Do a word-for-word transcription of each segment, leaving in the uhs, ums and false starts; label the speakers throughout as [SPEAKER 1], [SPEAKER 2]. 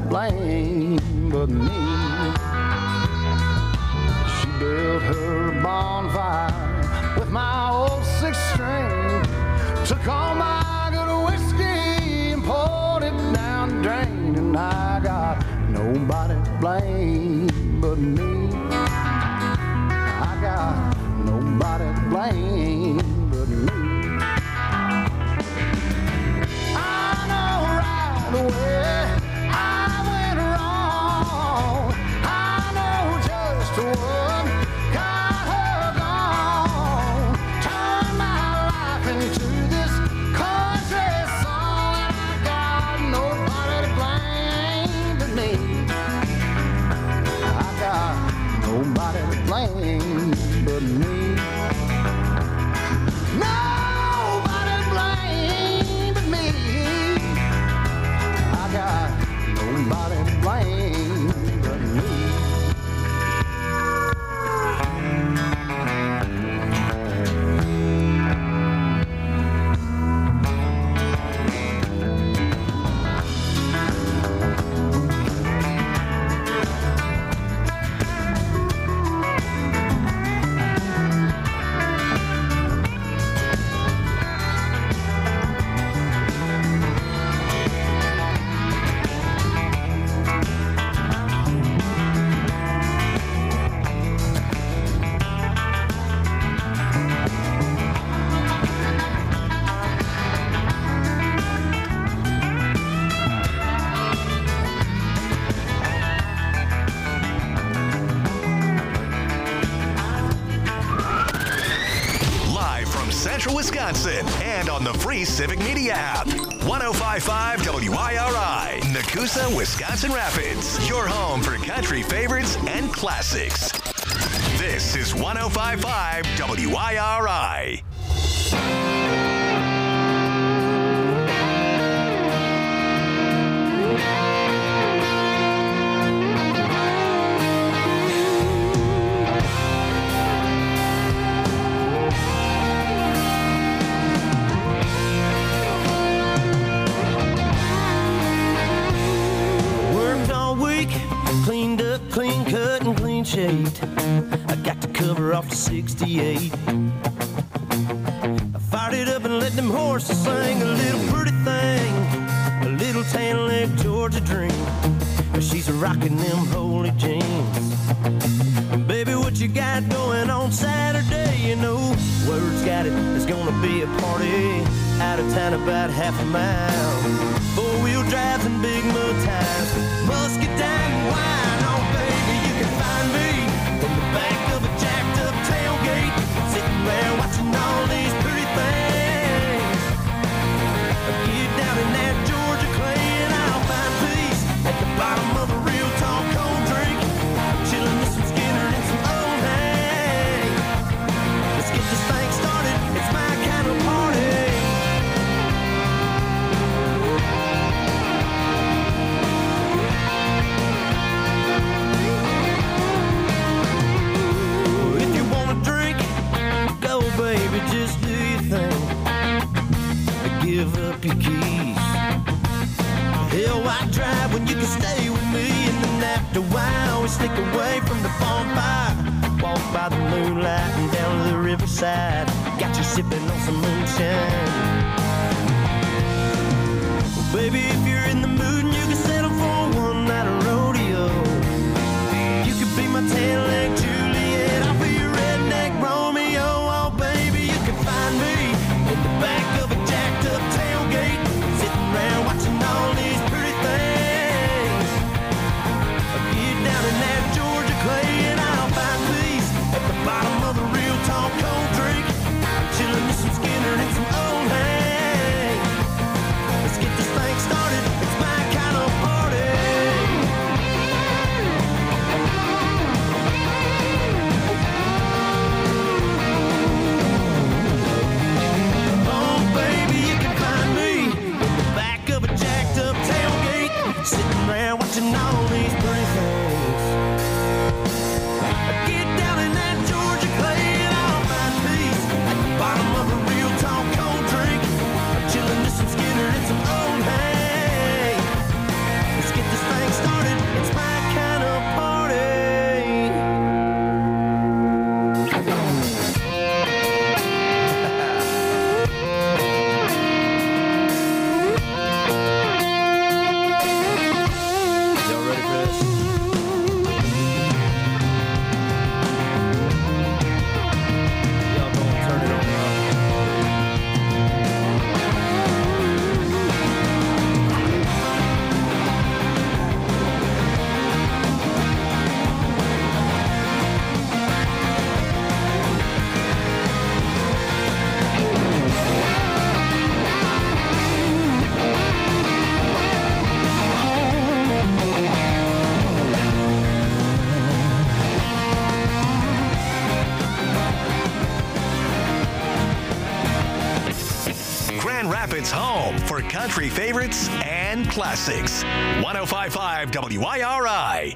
[SPEAKER 1] blame but me. She built her bonfire with my old six string, took all my good whiskey and poured it down the drain, and I got nobody to blame but me. I got nobody to blame but me. I know right away I went wrong. I know just what got her gone. Turned my life into this country song, and I got nobody to blame but me. I got nobody to blame but me. Nobody to blame but me. I got nobody to blame but me.
[SPEAKER 2] Wisconsin and on the free Civic Media app. one oh five point five W I R I, Nakusa, Wisconsin Rapids. Your home for country favorites and classics. This is one oh five point five W I R I.
[SPEAKER 3] Cleaned up, clean cut, and clean shaved. I got to cover off the sixty-eight. I fired it up and let them horses sing. A little pretty thing, a little tan leg Georgia dream. She's rocking them holy jeans. Baby, what you got going on Saturday? You know, word's got it, there's gonna be a party out of town about half a mile. Four-wheel drives and big mud tires, muscadine and wine. Oh, baby, you can find me in the back of a jacked-up tailgate, sitting there watching all these pretty things. Get down in that Georgia clay and I'll find peace at the bottom of a real tall cold drink, chilling with some Skinner and some old hay. Let's get this thing started, it's my kind of party. If you wanna drink, go baby, just do your thing. Give up your keys. Hell, why drive when you can stay with me? And then after a while, we sneak away from the bonfire, walk by the moonlight and down to the riverside. Got you sipping on some moonshine. Well, baby, if you're in the mood and you can settle for one night of rodeo, you could be my tan-leg Juliet, I'll be your redneck Romeo. Oh, baby, you can find me in the back of a jacked-up tailgate, sitting around watching all these pretty things. Get down in that Georgia clay and I'll find peace at the bottom of a real tall cold drink, chilling with some Skinner and some old hay. Let's get this thing started, it's my kind of
[SPEAKER 2] Rapids' home for country favorites and classics. one oh five point five W I R I.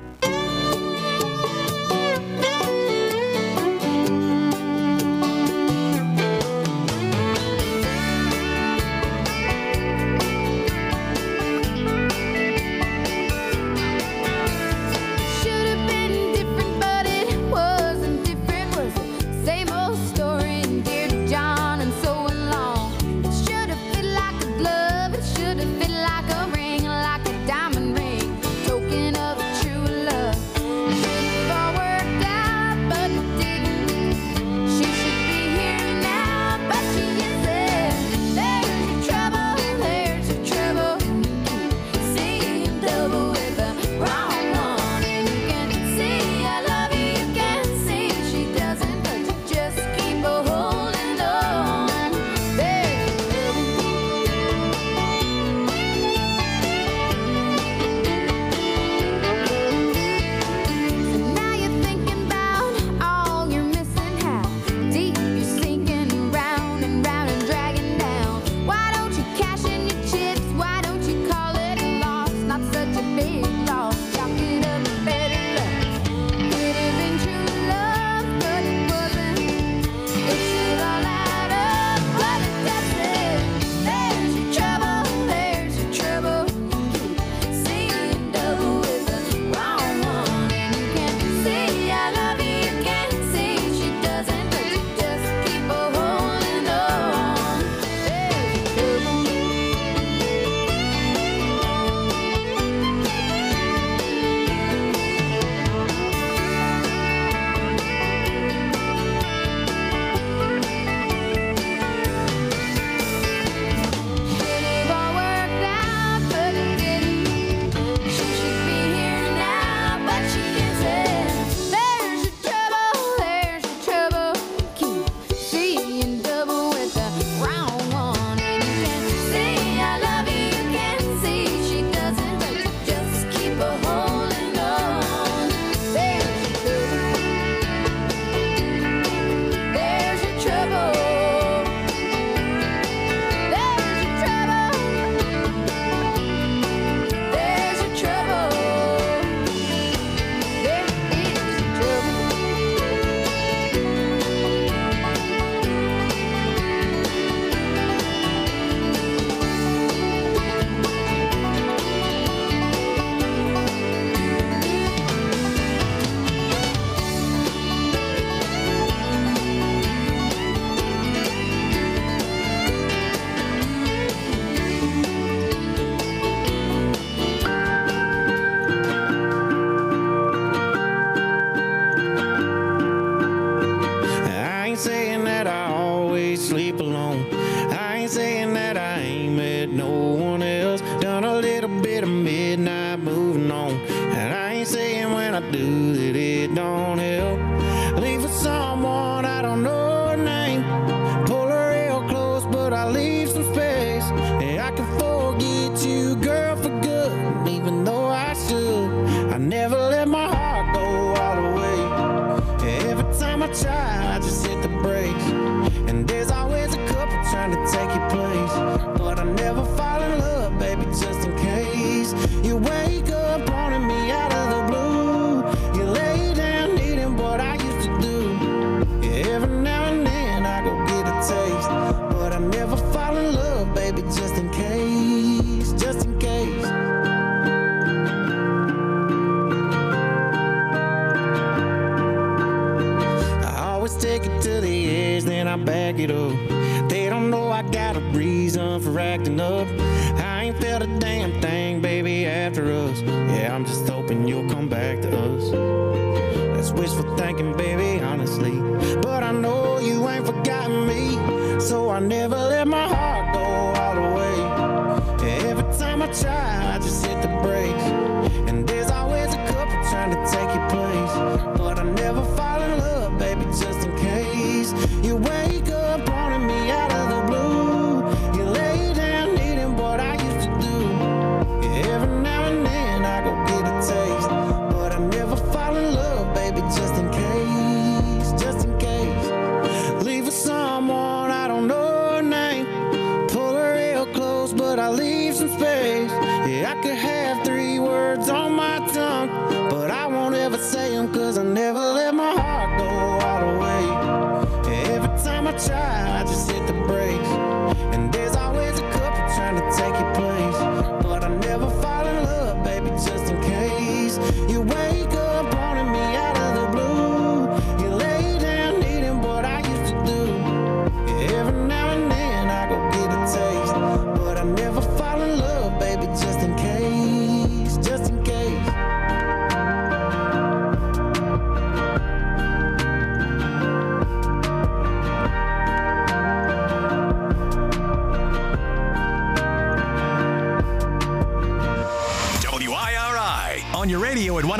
[SPEAKER 4] Someone I don't know her name.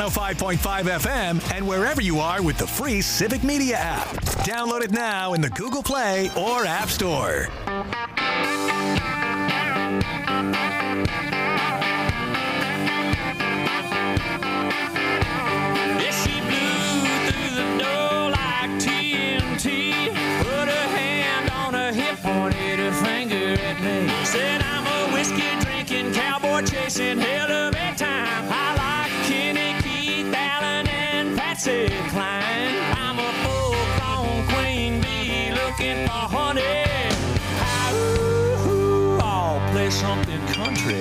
[SPEAKER 2] one oh five point five F M, and wherever you are with the free Civic Media app. Download it now in the Google Play or App Store.
[SPEAKER 4] Said I'm a whiskey-drinking, cowboy-chasing hell of a time. I like Kenny, Keith, Allen, and Patsy Cline. I'm a full-grown queen bee looking for honey. Ooh, I'll play something country.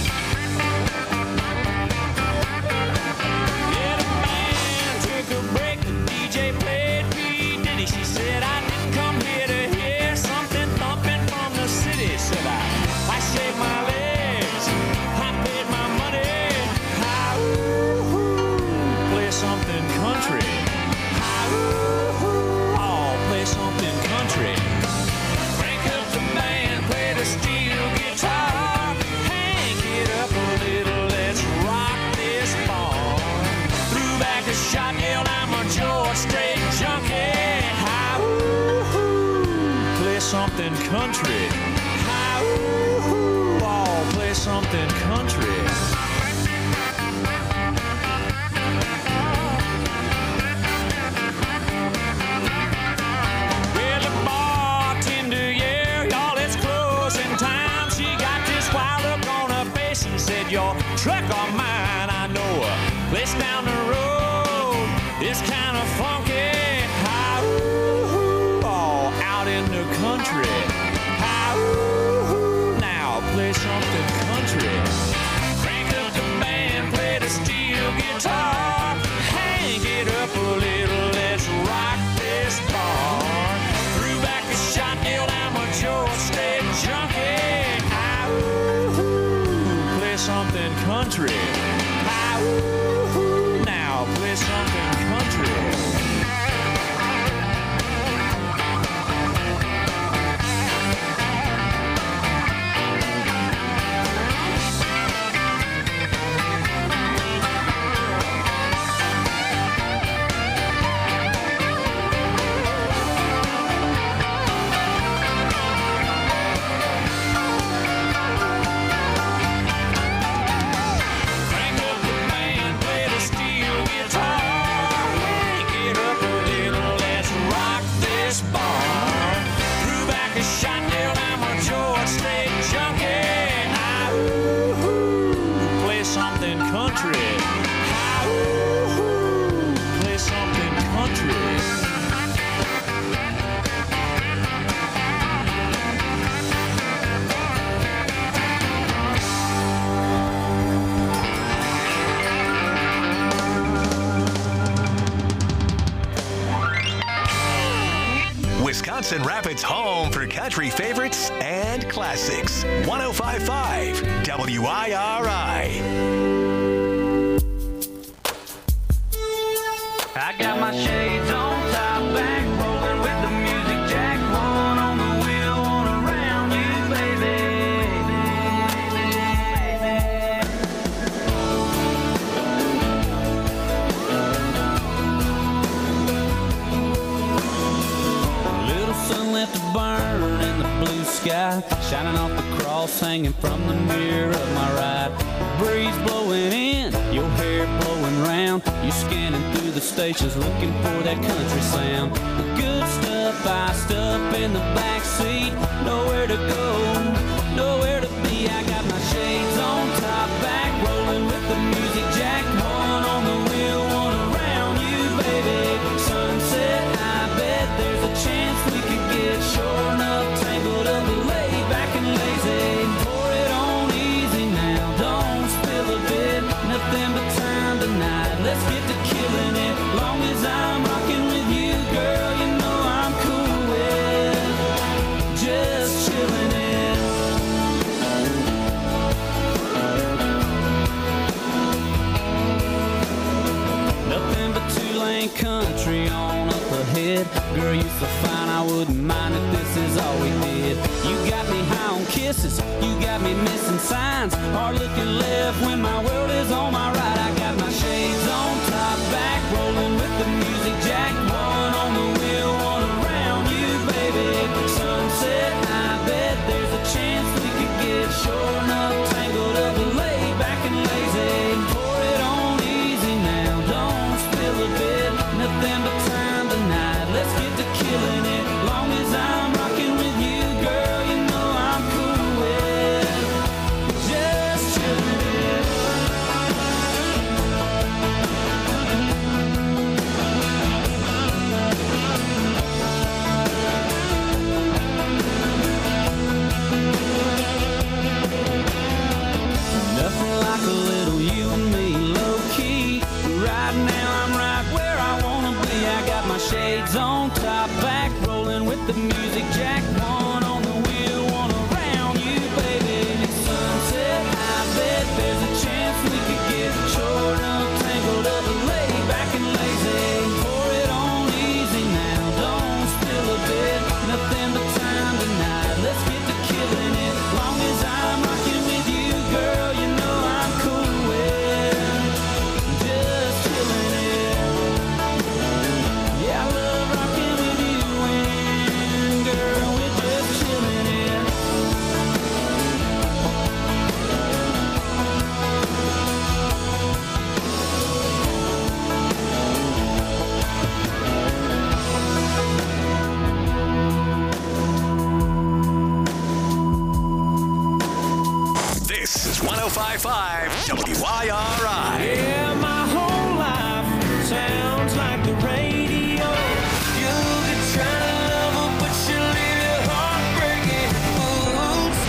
[SPEAKER 4] Yeah, the band took a break, the D J played P. Diddy. She said I didn't come here to hear something thumping from the city. Said I. I shaved my legs, I paid my money. I ooh, play something country. I ooh, I'll play something country. Crank up the band, play the steel guitar. Hank it up a little, let's rock this bar. Threw back a shot, yelled I'm a George Strait junkie. I ooh, play something country. Ooh, I'll play something country. Well, the bartender, yeah, y'all, it's closing time. She got this wild look on her face and said, your truck or mine, I know a place down the road. It's kind of funky. Hi, ooh, all out in the country. Play something country. Crank up the band, play the steel guitar. Hang it up a little, let's rock this bar. Threw back a shot, yelled I'm a George Strait junkie. I ooh, play something country. I ooh, now play something country.
[SPEAKER 2] Wisconsin Rapids' home for country favorites and classics. one oh five point five W I R I.
[SPEAKER 5] I got my shades on, top back, rolling with the music jack. One on the wheel, one around you, baby. Little sunlight to burn in the blue sky, shining off the cross hanging from the mirror of my ride. Breeze blowing in, your hair blowing round. You scanning through the stations looking for that country sound. The good stuff iced up in the back seat. Nowhere to go, nowhere to be. I got my shades on, top back, rolling with the music jack. One on the wheel, one around you, baby. Sunset, I bet there's a chance we could get sure enough tangled up, laid back and lazy. Pour it on easy now, don't spill a bit. Nothing but time tonight. Let's get to killing it. Long as I'm rocking with you, girl, you know I'm cool with just chilling it. Nothing but two-lane country on up ahead. Girl, you so fine, I wouldn't mind if this is all we did. You got me high on kisses, you got me missing signs. Hard looking left when my world is on my right. I got my shades on, on top, back rolling with the music jack. One on the wheel, one around you, baby. Sunset, I bet there's a chance we could get chortled up, tangled up, lay back and lazy. Pour it on easy now, don't spill a bit. Nothing but time tonight. Let's get to killing it. Long as I'm rocking with you, girl, you know I'm cool with just chilling it. Yeah, I love rocking with you, and girl, we're just chilling it.
[SPEAKER 2] This is one oh five point five W I R I.
[SPEAKER 3] Yeah, my whole life sounds like the radio. You'll be trying to love her, but she'll leave your heart breaking. Oops.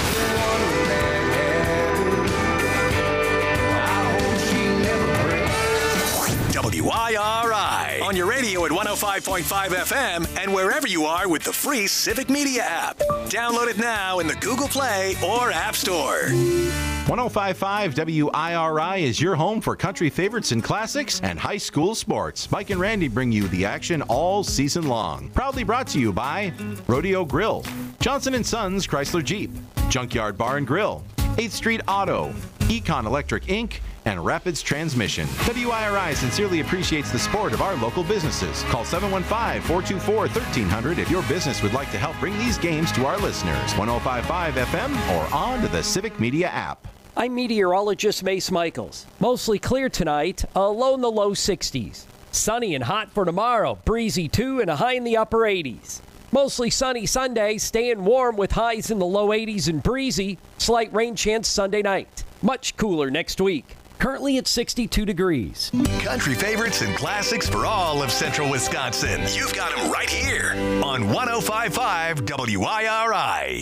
[SPEAKER 1] I hope she never breaks.
[SPEAKER 2] W I R I. On your radio at one oh five point five F M and wherever you are with the free Civic Media app. Download it now in the Google Play or App Store.
[SPEAKER 6] one oh five point five W I R I is your home for country favorites and classics and high school sports. Mike and Randy bring you the action all season long. Proudly brought to you by Rodeo Grill, Johnson and Sons Chrysler Jeep, Junkyard Bar and Grill, eighth Street Auto, Econ Electric Incorporated, and Rapids Transmission. W I R I sincerely appreciates the support of our local businesses. Call seven one five, four two four, one three zero zero if your business would like to help bring these games to our listeners. one oh five point five F M or on to the Civic Media app.
[SPEAKER 7] I'm meteorologist Mace Michaels. Mostly clear tonight, a low in the low sixties. Sunny and hot for tomorrow, breezy too, and a high in the upper eighties. Mostly sunny Sunday, staying warm with highs in the low eighties and breezy. Slight rain chance Sunday night. Much cooler next week. Currently at sixty-two degrees.
[SPEAKER 2] Country favorites and classics for all of central Wisconsin. You've got them right here on one oh five point five W I R I.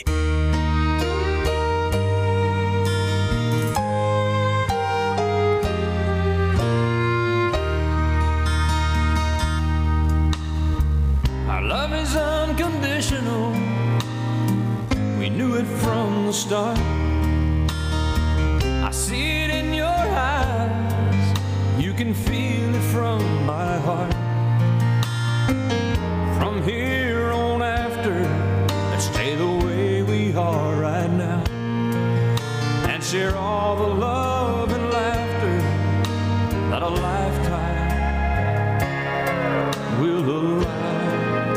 [SPEAKER 3] Our love is unconditional. We knew it from the start. I see it in your eyes. You can feel it from my heart. From here on after, let's stay the way we are right now and share all the love and laughter that a lifetime will allow.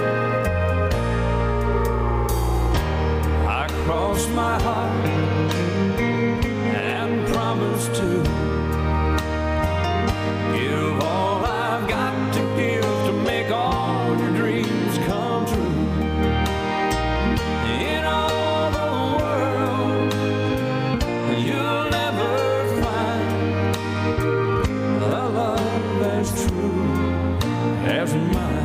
[SPEAKER 3] I cross my heart and promise to give all I've got to give to make all your dreams come true. In all the world, you'll never find a love as true as mine.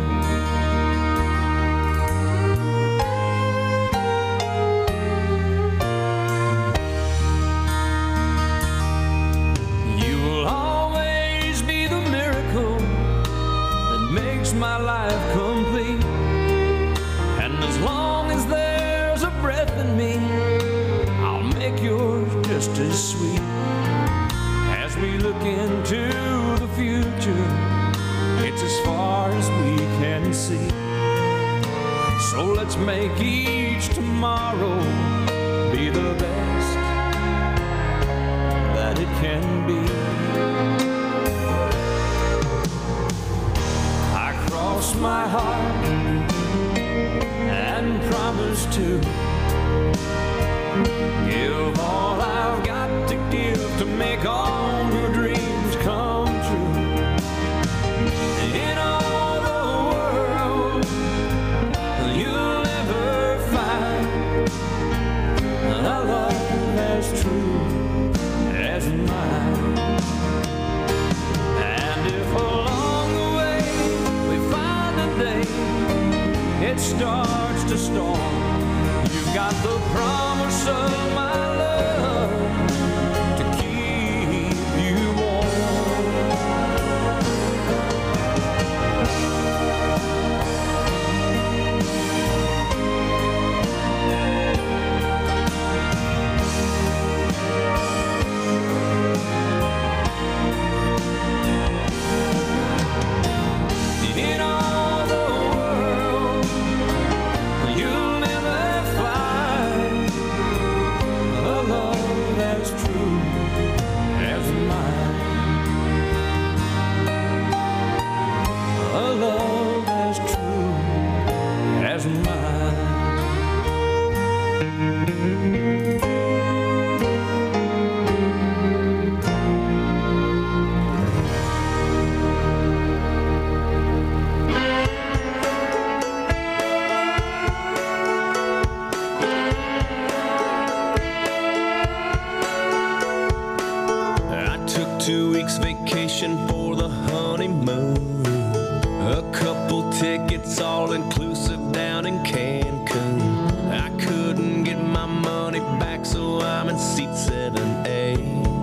[SPEAKER 3] My life complete, and as long as there's a breath in me, I'll make yours just as sweet. As we look into the future, it's as far as we can see. So let's make each tomorrow be the best that it can be. Cross my heart and promise to give all I've got to give to make all your dreams come true. In all the world, you'll never find a love as true as mine. And if along the way it starts to storm, you've got the promise of my love to keep you warm. vacation for the honeymoon. A couple tickets all inclusive down in Cancun. I couldn't get my money back, so I'm in seat seven A.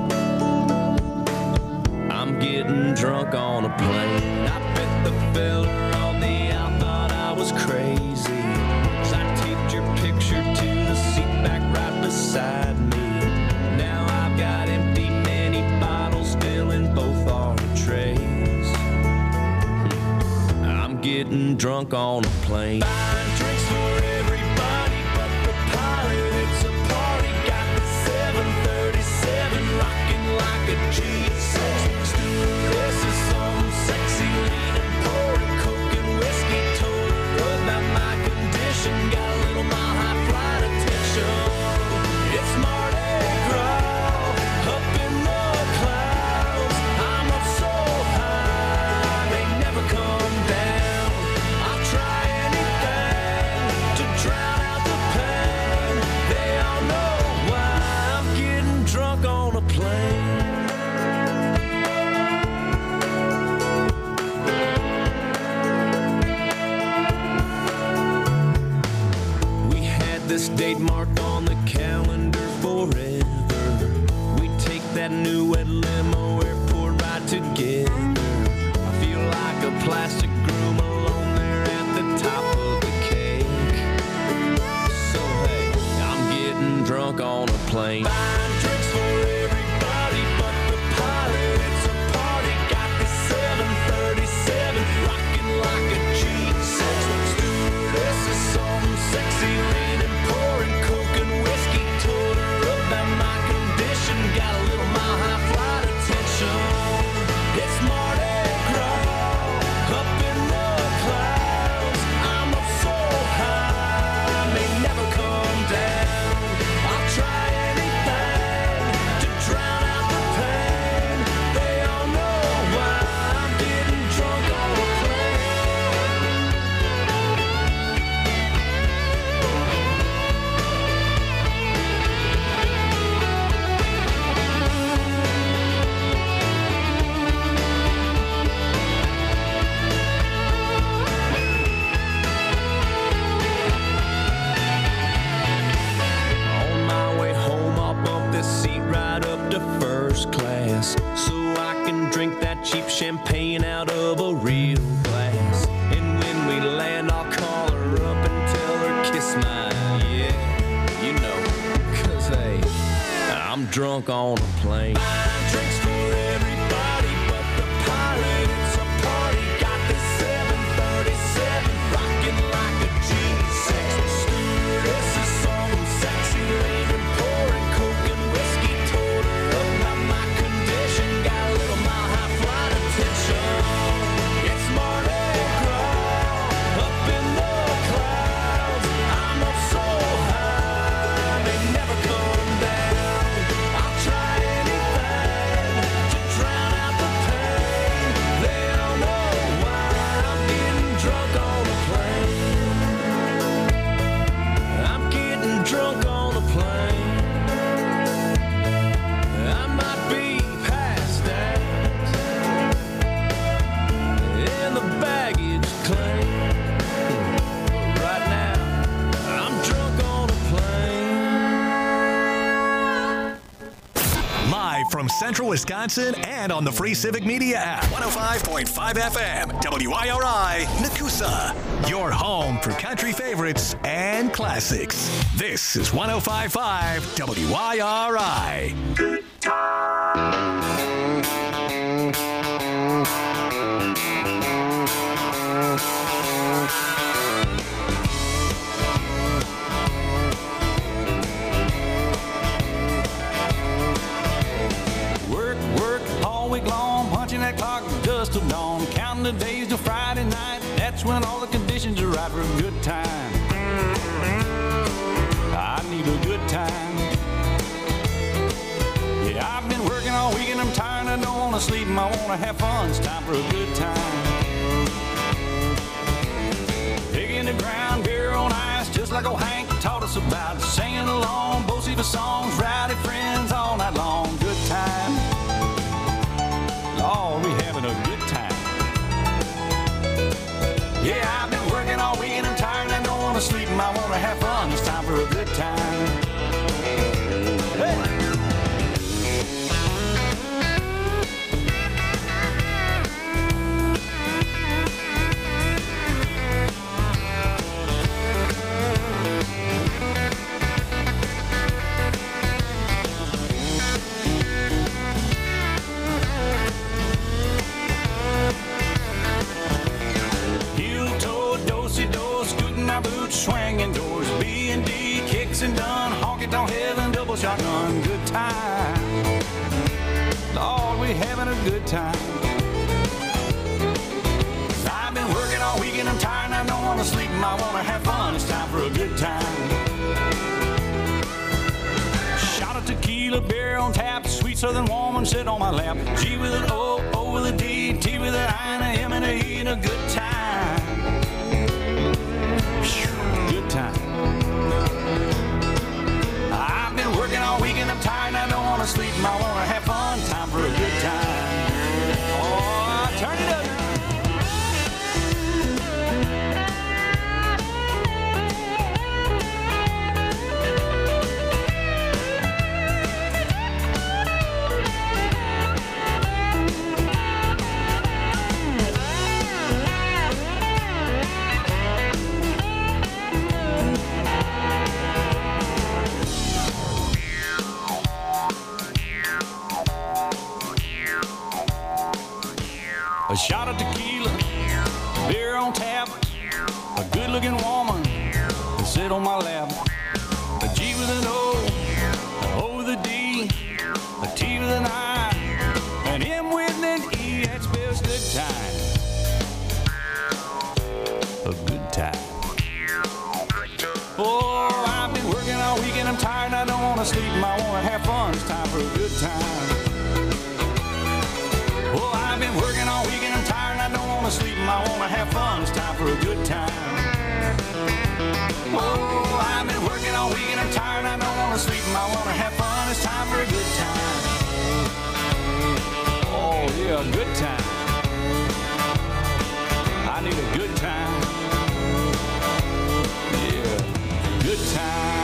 [SPEAKER 3] I'm getting drunk on a plane. I bet the fella on the out thought I was crazy, 'cause I taped your picture to the seat back right beside me. Now I've got empty mini bottles still in both our trays. I'm getting drunk on a plane. Buying drinks for everybody but the pilot. It's a party. Got the seven thirty-seven rocking like a G six. Stewardess is some sexy leaning, pouring coke and whiskey. Told her about my condition. Got a little mile high flight attention. It's Mardi Gras up in the clouds. I'm up so high they never come down. I'll try anything to drown out the pain. They all know why I'm getting drunk on a plane. We had this date marked on the calendar forever. We take that new wet limo airport ride together. I feel like a plastic groom alone there at the top of the cake. So hey, I'm getting drunk on a plane. Buying drinks for everybody but the pilot. It's a party. Got the seven thirty-seven rocking like a G six. Stewardess is some sexy leaning, pouring coke and whiskey. Told her about my condition. Got a little mile high flight attention. It's Mardi Gras up in the clouds. I'm up so high may never come down. I'll try anything to drown out the pain. They all know why I'm getting drunk on a plane. On my way home, I'll bump this seat right up to first class, so I can drink that cheap champagne out of a real glass. And when we land, I'll call her up and tell her kiss my yeah, you know, 'cause hey, I'm drunk on a plane. Buying drinks for everybody but the pilot. It's a party. Got the seven thirty-seven rocking like a G six. Stewardess is some sexy lady, pouring coke and whiskey. Told her about my condition. Got a little mile high flight attention. It's Mardi Gras up in the clouds. I'm up so high they never come down. I'll try anything to drown out the pain. They all know why I'm getting drunk on a plane. I'm getting drunk on a plane. I might be passed out in the baggage claim. Right now, I'm drunk on a plane.
[SPEAKER 2] Live from Central Wisconsin and on the free Civic Media app. one oh five point five F M, W I R I, Nakusa. Your home for country favorites and classics. This is one oh five point five W I R I.
[SPEAKER 5] Work, work all week long, punching that clock just till dawn, counting the days till Friday night. That's when all the conditions are right for a good time. I need a good time. Yeah, I've been working all week and I'm tired. I don't want to sleep and I want to have fun. It's time for a good time. Digging the ground, beer on ice, just like old Hank taught us about. Singing along, Bo-Siva songs, rowdy friends all night long. Good time. All we
[SPEAKER 1] sleep and I wanna have fun. It's time for a good time. Hey! Swinging doors, B and D, kicks and done, honky-tonk heaven, double shotgun, good time. Lord, we having a good time. I've been working all weekend, I'm tired and I don't want to sleep and I want to have fun. It's time for a good time. Shot of tequila, beer on tap, sweet southern woman sit on my lap. G with an O, O with a D, T with an I and a M and a E and a good time. Good time. I've been working all weekend, I'm tired and I don't want to sleep and I want to have fun. Time for a good time. Oh, turn it up. A shot of tequila, beer on tap, a good-looking woman to sit on my lap. A G with an O, an O with a D, a T with an I, an M with an E. That spells good time. A good time. Oh, I've been working all weekend, I'm tired and I don't want to sleep and I want to have fun. It's time for a good time. Oh, I've been working all weekend, I'm tired and I don't want to sleep and I want to have fun. It's time for a good time. Oh, I've been working all weekend, I'm tired and I don't want to sleep and I want to have fun. It's time for a good time. Oh, yeah, a good time. I need a good time. Yeah, good time.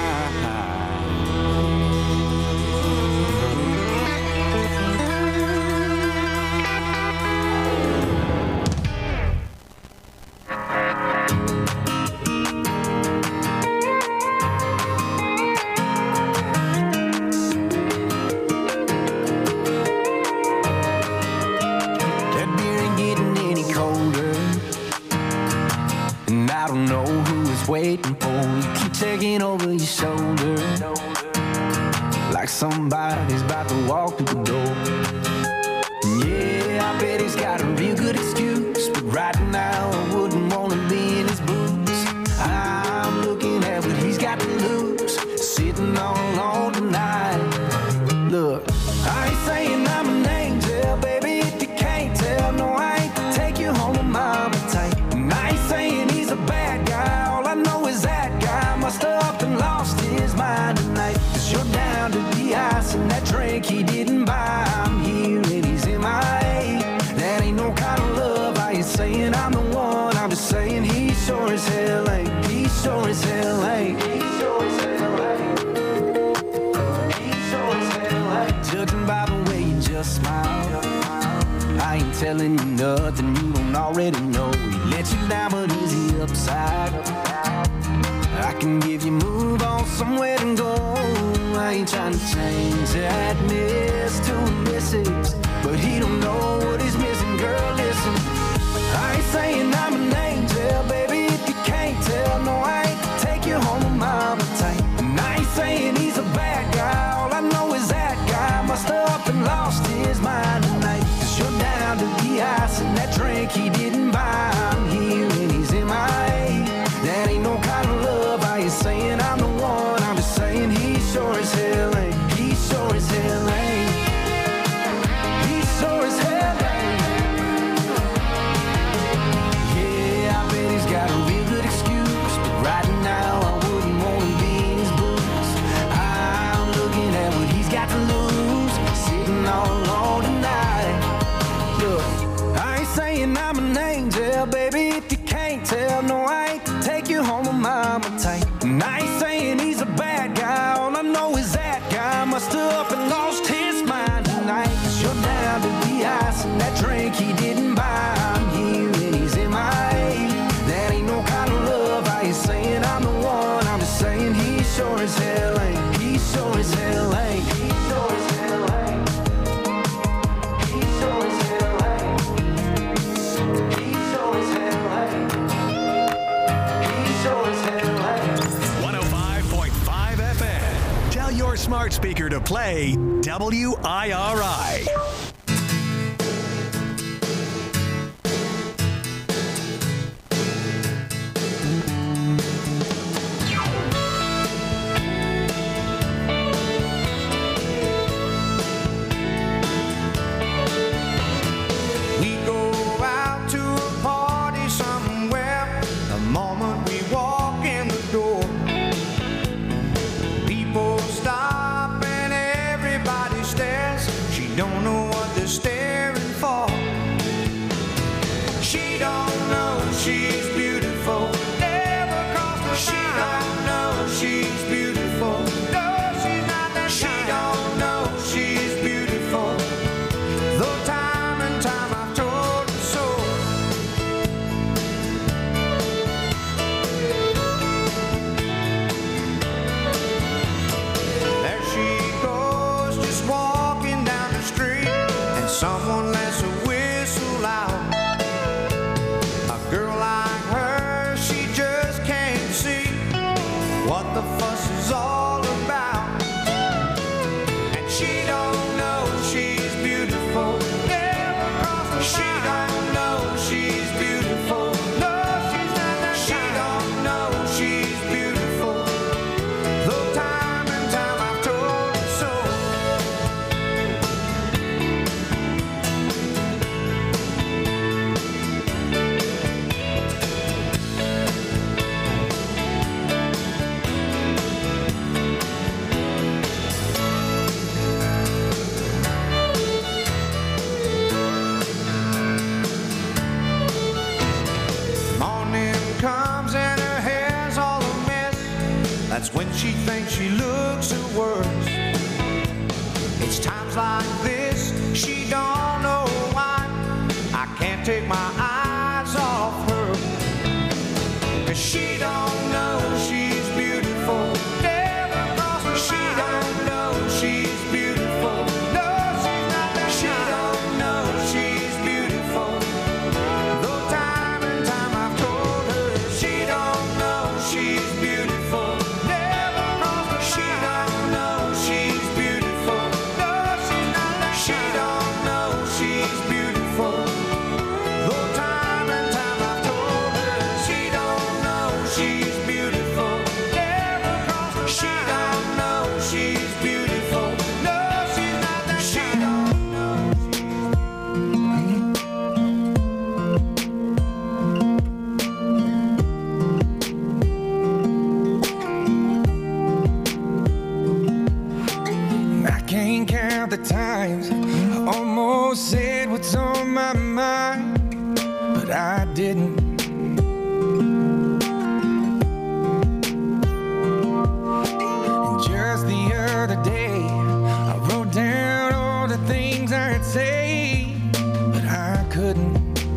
[SPEAKER 8] Waiting for you, keep checking over your shoulder, like somebody's about to walk through the door. Yeah, I bet he's got a real good excuse, but right now I wouldn't want to be in his boots. I'm looking at what he's got to lose, sitting all alone tonight. Look, I ain't saying I'm an angel, baby, if you can't tell. No, I ain't to take you home with mama tight. And I ain't saying he's a bad guy. Must have up and lost his mind tonight. Cause you're down to the ice and that drink he didn't buy. I'm here and he's in my A. That ain't no kind of love. I ain't saying I'm the one, I'm just saying he sure as hell ain't. He sure as hell ain't. He sure as hell ain't. He sure as hell ain't. Judging by the way you just smile, I ain't telling you nothing you don't already know. He let you down, but is he upside? I can give you move on somewhere to go. I ain't trying to change that miss to a missus, but he don't know what he's missing. Girl, listen, I ain't saying I'm an angel, baby, if you can't tell. No, I ain't to take you home with mama tight. And I ain't saying he's a bad guy. All I know is that guy must have up and lost his mind tonight. Cause you're down to the ice and that drink he didn't buy. I'm here and he's in my A. That ain't no kind of love. I ain't saying I'm the one, I'm just saying he sure as hell ain't. He sure as hell ain't.
[SPEAKER 2] smart speaker to play W I R I.
[SPEAKER 8] We go out to a party somewhere. The moment we walk in the door, people stop and everybody stares. She don't know what they're staring for. She don't know she's beautiful. Never crossed her mind. She don't know she's beautiful. No, she's not that kind. She don't know she's beautiful. Though time and time I've told her so. There she goes, just walking down the street, and someone lets a whistle out. A girl like her, she just can't see what the fuss is all about. And she don't know she's beautiful. Never crossed her mind. She don't know she's beautiful. No, she's not that kind. She don't know she's beautiful. Though time and time I've told her so. Morning comes and her hair's all a mess. That's when she thinks she looks her worst. It's times like this she don't know why I can't take my eyes off her. 'Cause she don't know she's beautiful. Never crossed her mind. She don't know she's beautiful. No, she's not that kind. She don't know she's beautiful. Though time and time I've told her she don't know she's beautiful. Never crossed her mind. She don't know she's beautiful. No, she's not that kind. She don't know she's beautiful. Though time and time I've told her she don't know she's beautiful. Never crossed her mind. She don't know she's beautiful. No, she's not that kind. She don't know I can't count the times I almost said what's on my mind, but I didn't. And just the other day, I wrote down all the things I'd say, but I couldn't.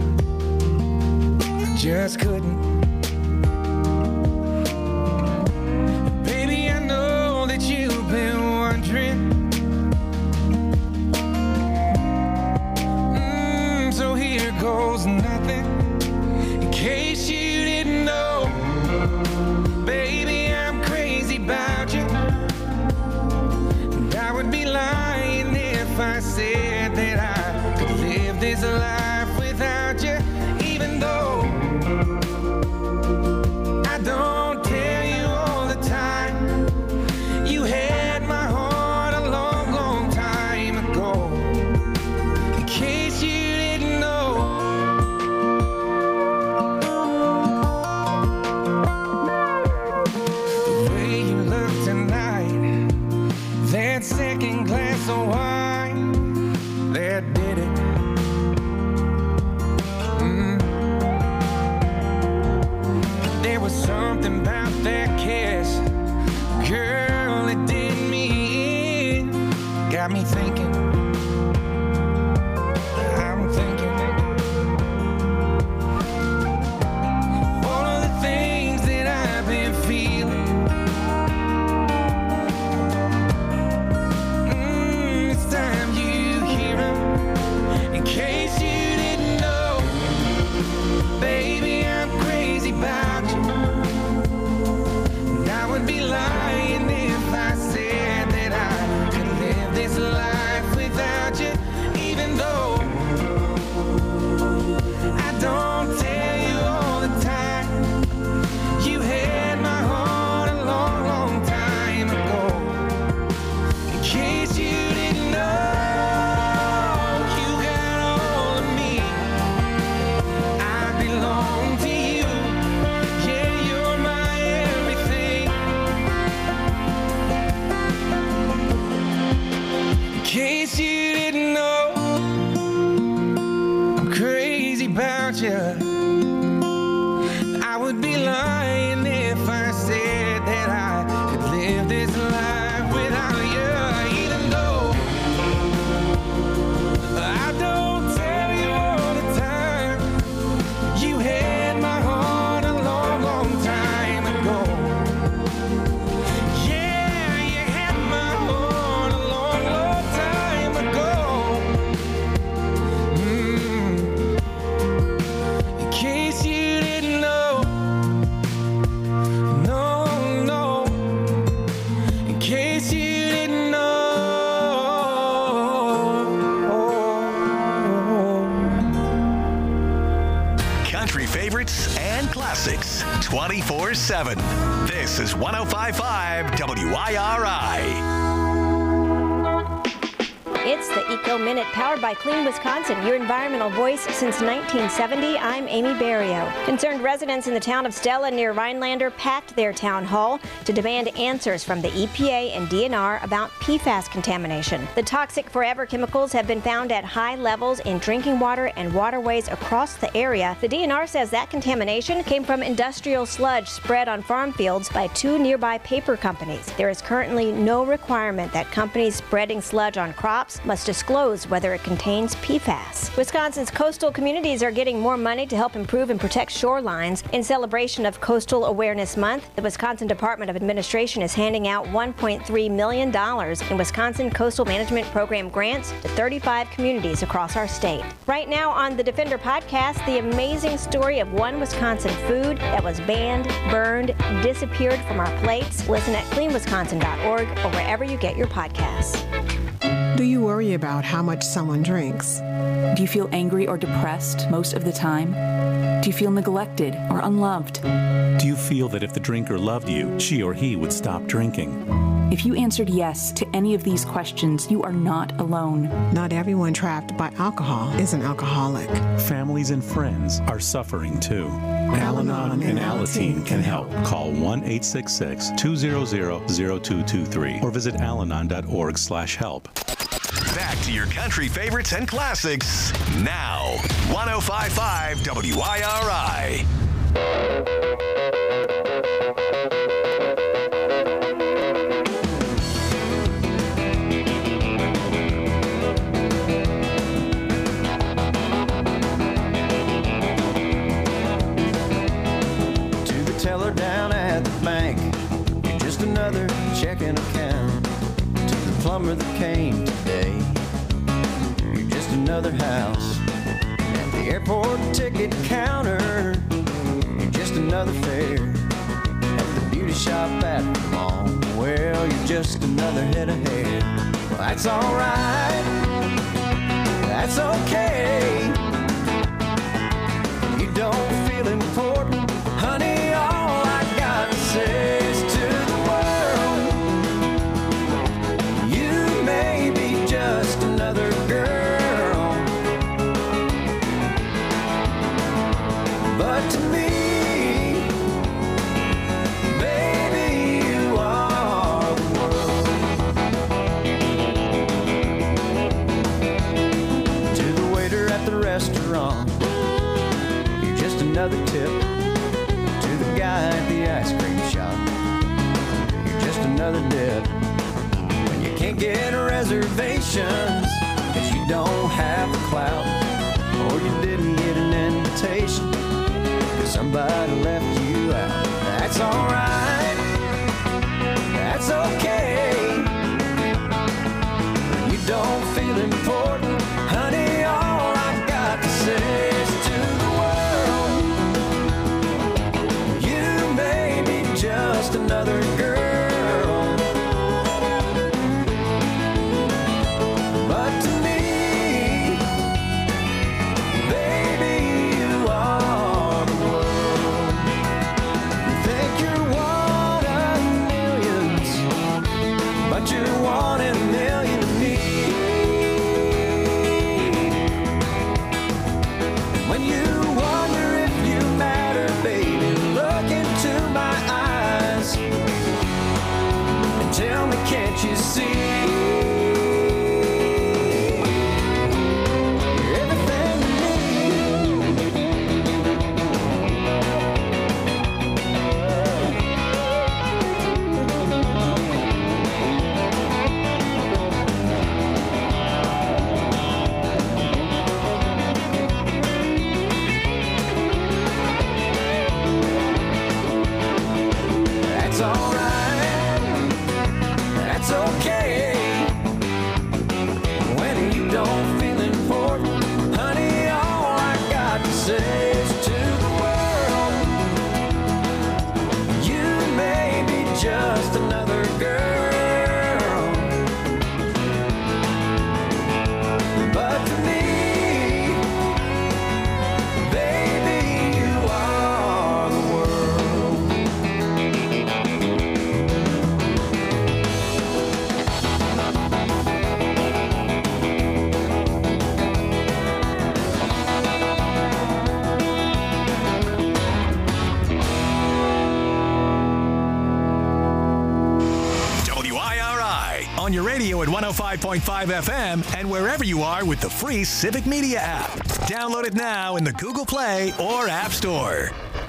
[SPEAKER 8] I just couldn't. Baby, I know that you've been wondering. Mm, so here goes nothing. In case you didn't know, baby, I'm crazy about you. And I would be lying if I said that I could live this life without you. Even though I don't tell you all the time, you had my heart a long, long time ago. In case you didn't know, the way you look tonight, that second glass of wine, that did it. Mm. There was something about that kiss, girl, it did me in. Got me thinking, I'm thinking all of the things that I've been feeling. Mm, it's time you hear 'em. In case you didn't know, baby, I'm crazy about you. And I would be lying if I said that
[SPEAKER 2] seven. This is one oh five point five W I R I.
[SPEAKER 9] It's the Eco Minute, powered by Clean Wisconsin, your environmental voice since nineteen seventy. I'm Amy Barrio. Concerned residents in the town of Stella near Rhinelander packed their town hall to demand answers from the E P A and D N R about P FAS contamination. The toxic forever chemicals have been found at high levels in drinking water and waterways across the area. The D N R says that contamination came from industrial sludge spread on farm fields by two nearby paper companies. There is currently no requirement that companies spreading sludge on crops must disclose whether it contains P FAS. Wisconsin's coastal communities are getting more money to help improve and protect shorelines. In celebration of Coastal Awareness Month, the Wisconsin Department of Administration is handing out one point three million dollars in Wisconsin Coastal Management Program grants to thirty-five communities across our state. Right now on the Defender podcast, the amazing story of one Wisconsin food that was banned, burned, disappeared from our plates. Listen at clean wisconsin dot org or wherever you get your podcasts.
[SPEAKER 10] Do you worry about how much someone drinks?
[SPEAKER 11] Do you feel angry or depressed most of the time? Do you feel neglected or unloved?
[SPEAKER 12] Do you feel that if the drinker loved you, she or he would stop drinking?
[SPEAKER 11] If you answered yes to any of these questions, you are not alone.
[SPEAKER 10] Not everyone trapped by alcohol is an alcoholic.
[SPEAKER 12] Families and friends are suffering too. Al-Anon and Alateen can help. Call one eight six six, two hundred, zero two two three or visit alanon dot org slash help.
[SPEAKER 2] Back to your country favorites and classics now. one oh five point five W I R I.
[SPEAKER 8] To the teller down at the bank, you're just another checking account. To the plumber that came today, you're just another house. At the airport ticket counter, you're just another fare. At the beauty shop at the mall, well, you're just another head of hair. Well, that's alright, that's okay. You don't feel important, honey, all I got to say is to the world, you may be just another girl, but to me, baby, you are the world. To the waiter at the restaurant, you're just another tip. To the guy at the ice cream shop, you're just another dip. When you can't get reservations, cause you don't have the clout, or you didn't get an invitation, cause somebody left you out. That's alright, that's okay. When you don't feel important, honey, all I got to say is to the world, you may be just another girl, but to me, baby, you are the world. You think you're one of millions, but you're one in a million to me. When you wonder if you matter, baby, look into my eyes.
[SPEAKER 2] on your radio at one oh five point five F M and wherever you are with the free Civic Media app. Download it now in the Google Play or App Store.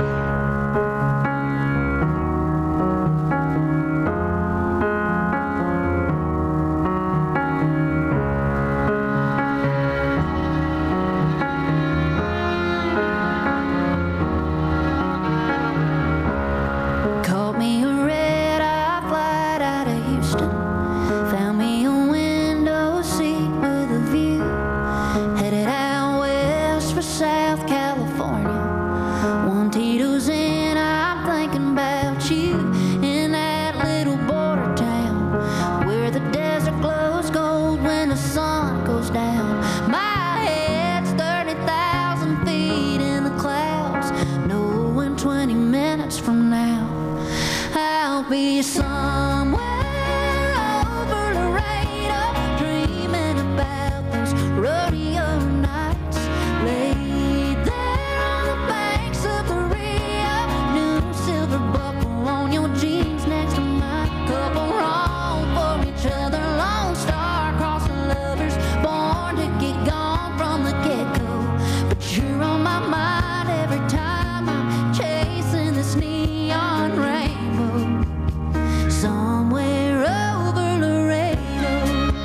[SPEAKER 13] Called me a red-eye flight out of Houston. Found me a window seat with a view. Headed out west for South California. One Tito's in, I'm thinking about you. In that little border town where the desert glows gold when the sun goes down. My head's thirty thousand feet in the clouds, knowing twenty minutes from now I'll be somewhere over Laredo, dreaming about those rodeo nights. Laid there on the banks of the Rio, new silver buckle on your jeans next to mine. Couple wrong for each other, Lone Star crossing lovers, born to get gone from the get-go. But you're on my mind every time I'm chasing this neon rainbow. Somewhere over Laredo.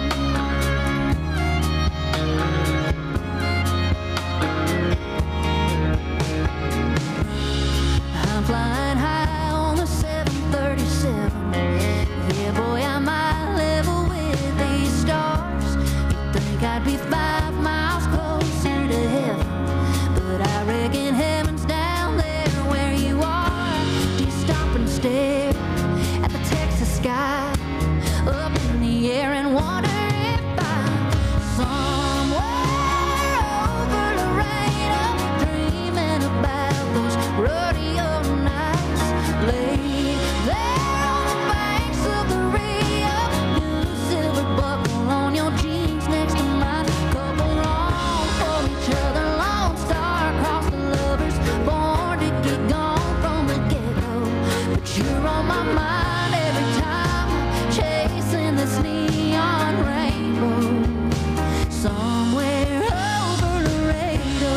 [SPEAKER 13] I'm flying high on the seven thirty-seven. Yeah, boy, I might level with these stars. You'd think I'd be five miles closer to heaven, but I reckon heaven's down there where you are. Do you stop and stare at the Texas sky up in the air and wonder if I'm somewhere over Laredo, dreaming about those rodeo nights. Laid there on the banks of the Rio, new silver buckle on your jeans next to mine. Couple wrong for each other, Lone Star cross the lovers, born to get gone from the get-go. But you're on my mind every time I'm chasing this neon rainbow. Somewhere over Laredo,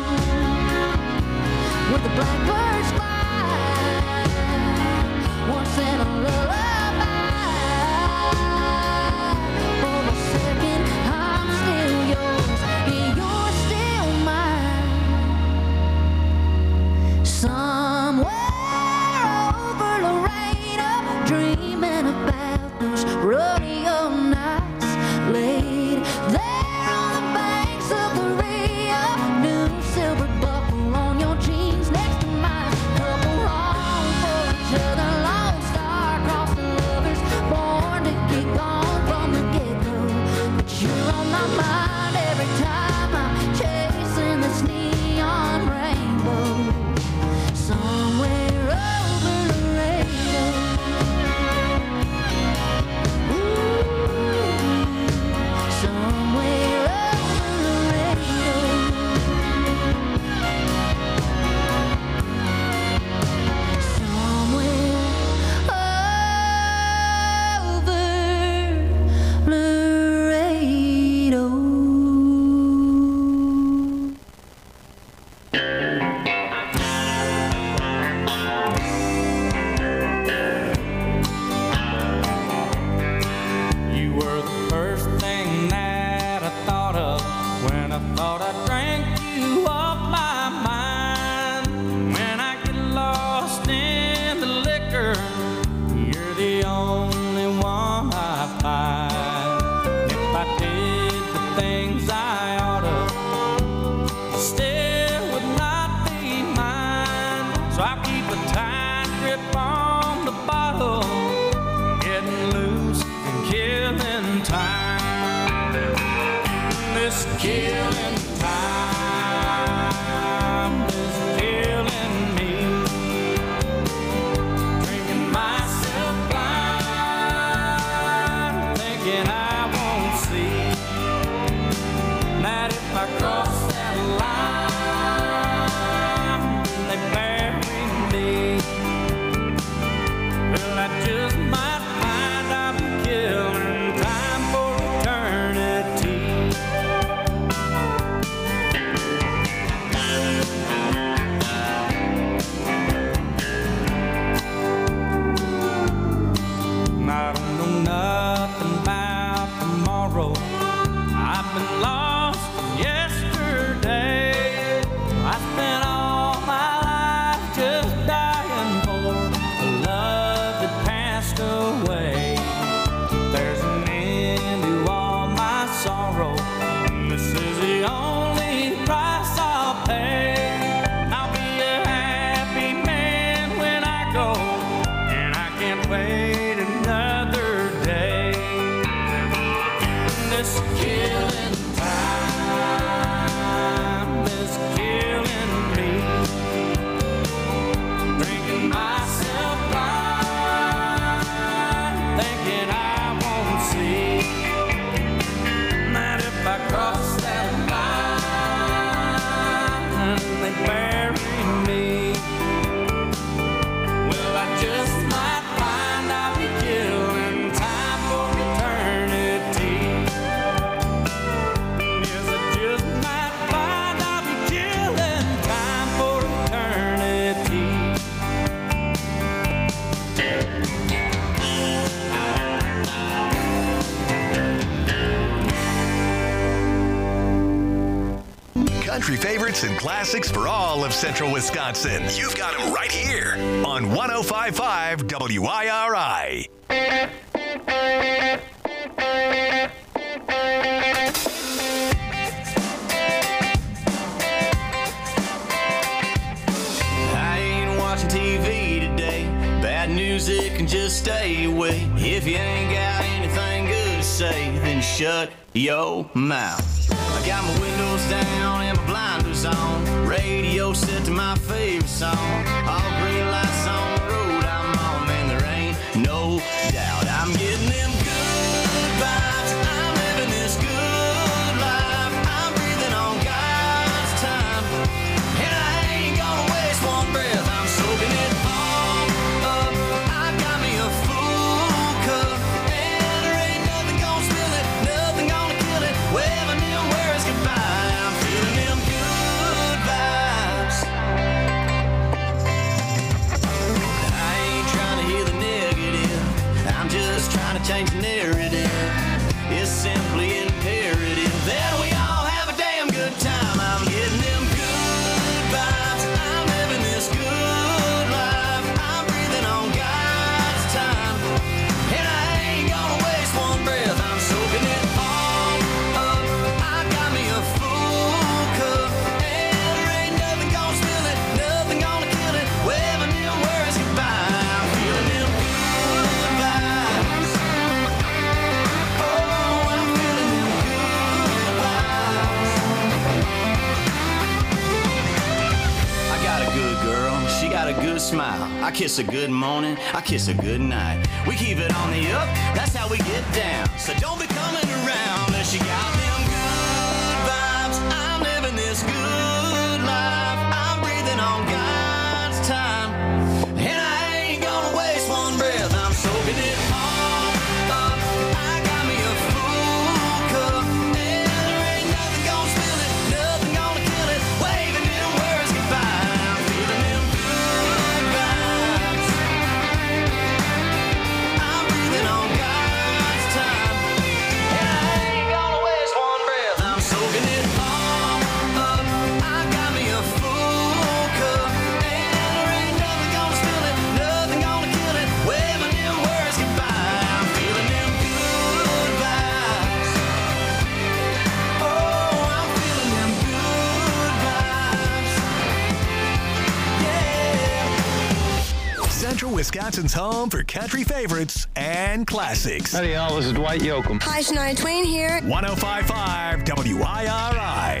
[SPEAKER 13] where the blackbirds fly, once in a lullaby. For a second, I'm still yours, and you're still mine. Somewhere over Laredo, dreaming about those rodeo nights. Laid there on the banks of the Rio, new silver buckle on your jeans next to mine. Couple wrong for each other, Lone Star cross the lovers, born to get gone from the get-go. But you're on my mind every time I'm chasing this neon rainbow. Somewhere over Laredo. Somewhere over Laredo. Somewhere over Laredo.
[SPEAKER 5] You were the first thing that I thought of when I thought I drank you off my mind. When I get lost in the liquor, you're the only one I find. If I did the things I ought to, still would not be mine. So I keep a tight grip on the bottle, getting loose and killing time. This killing time is killing me. Drinking myself blind, thinking I won't see that if I cross that line, they bury me. Well, I just might find I'm killing time.
[SPEAKER 4] can't wait another day. This killing time is killing me. Drinking myself blind, thinking I won't see that if I cross that line, they bury me. Well, I just might find I'll be killing time for eternity. Yes, I just might find I'll be killing time for eternity.
[SPEAKER 2] Country favorites and classics for all of central Wisconsin. You've got them right here on one oh five point five W I R I.
[SPEAKER 8] I ain't watching T V today. Bad news, it can just stay away. If you ain't got anything good to say, then shut your mouth. I got my windows down and my blinders on. Radio set to my favorite song. All green lights on the road I'm on, man, there ain't no doubt. I'm getting them good vibes. I'm living this good life. I'm breathing on God's time, and I ain't gonna waste one breath. I'm soaking it all up. I got me a full cup, and there ain't nothing gonna spill it, nothing gonna kill it. Waving them words goodbye. I'm feeling them good vibes. I ain't trying to hear the negative. I'm just trying to change the narrative. It's simply imperative that we all have a damn good time. I'm getting them good vibes. I'm living this good life. I'm breathing on God's time, and I ain't gonna waste one breath. I'm soaking it all up. I got me a full cup, and there ain't nothing gonna spill it, nothing gonna kill it. Waving them words goodbye. I'm feeling them good vibes. Oh, I'm feeling them good vibes. I got a good girl, she got a good smile. I kiss her good morning, I kiss her good night. We keep it on the up, that's how we get down. So don't be coming around unless you got them good vibes. I'm living this good life. I'm breathing on God's time, and I ain't gonna waste one breath. I'm soaking it all up. I got me a full cup, and there ain't nothing gonna spill it, nothing gonna kill it. Waving them words goodbye. I'm feeling them good vibes. I'm breathing on God's time, and I ain't gonna waste one breath. I'm soaking it all up. I got me a full cup, and there ain't nothing gonna spill it, nothing gonna kill it. Waving them words goodbye. I'm feeling them good vibes. Oh, I'm feeling them good vibes. Yeah.
[SPEAKER 2] Central Wisconsin's home for country favorites and classics.
[SPEAKER 14] Howdy, y'all. This is Dwight Yoakam.
[SPEAKER 15] Hi, Shania Twain here.
[SPEAKER 2] one oh five point five W I R I.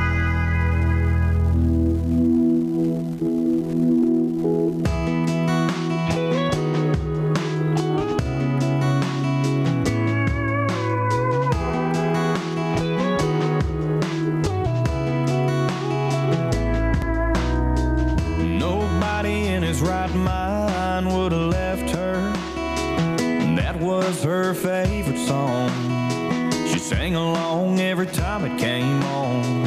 [SPEAKER 4] Nobody in his right mind would have left her. That was her favorite song. She sang along every time it came on.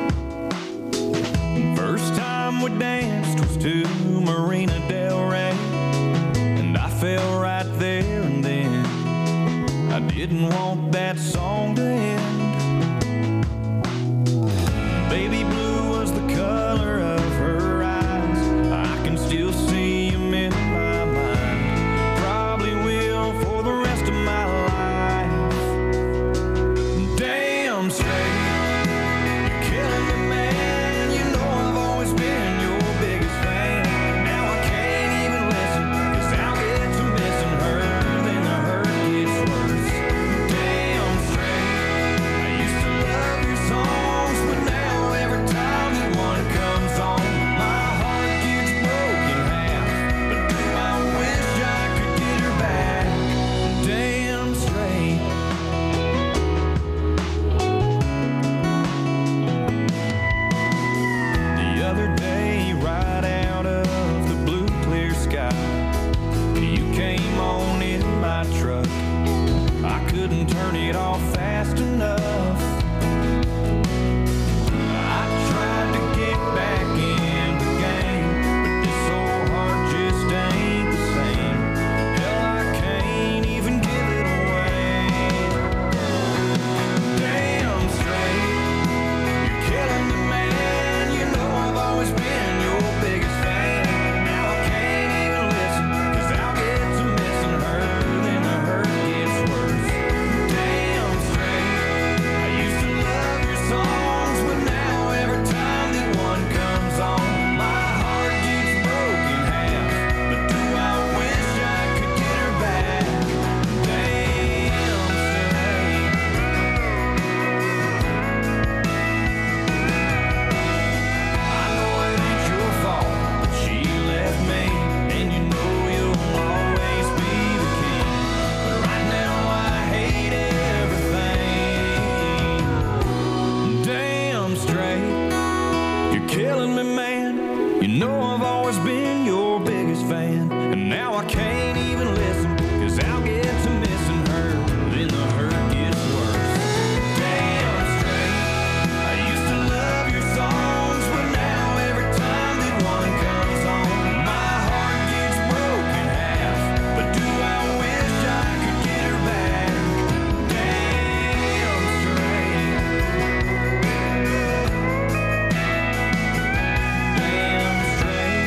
[SPEAKER 4] First time we danced was to Marina Del Rey, and I fell right there and then. I didn't want that song to end. Baby blue was the color of her eyes. I can still see him in my mind. Probably will for the rest of my life. Damn straight, you're killing me, man. You know I've always been your biggest fan. Now I can't
[SPEAKER 3] couldn't turn it off fast enough. I tried to get back in the game, but this old heart just ain't the same. Hell, I can't even give it away. Damn straight, you're killing me, man. You know I've always been your biggest fan. Now I can't even listen, 'cause I'll get to missing her, then the hurt gets worse. Damn straight, I used to love your songs, but now every time that one comes on, my heart gets broken half. But do I wish I could get her back? Damn straight. I know it ain't your fault that she left me, and you know you'll always be the king. But right now I hate everything. Damn straight, you're killing me, man. You know I've always been your biggest fan, and now I can't even listen, 'cause I'll get to missing her, then the hurt gets worse. Damn straight, I used to love your songs, but now every time that one comes on, my heart gets broken half. But do I wish I could get her back? Damn straight. Damn straight.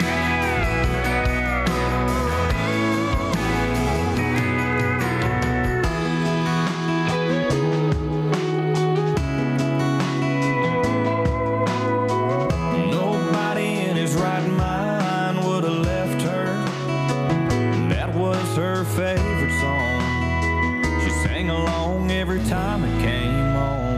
[SPEAKER 3] Nobody in his right mind would have left her. That was her favorite song. She sang along every time it came on.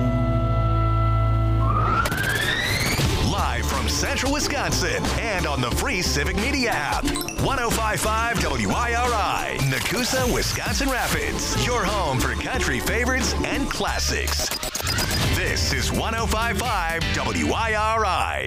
[SPEAKER 2] Live from Central Wisconsin and on the free Civic Media app. one oh five point five W I R I, Nakusa, Wisconsin Rapids. Your home for country favorites and classics. This is one oh five point five W I R I.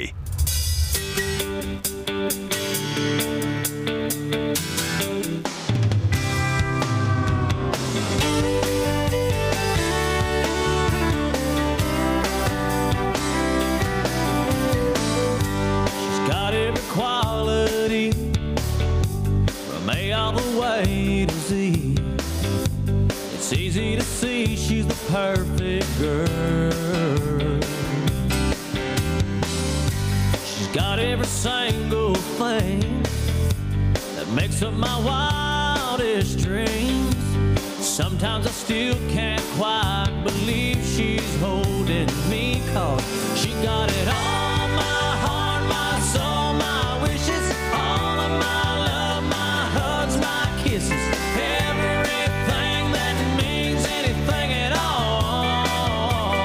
[SPEAKER 3] She's got every quality from A all the way to Z. It's easy to see she's the perfect girl. She's got every single thing that makes up my wildest dreams. Sometimes I still can't quite believe she's holding me, 'cause she got it all, my heart, my soul, my wishes, all of my love, my hugs, my kisses, everything that means anything at all.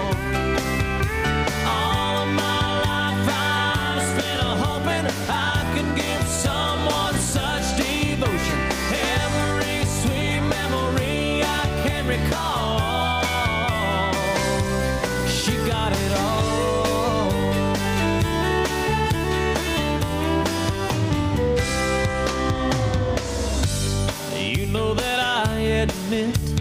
[SPEAKER 3] All of my life I've spent hoping I could give someone such devotion. Every sweet memory I can recall, she got it all. You know that I admit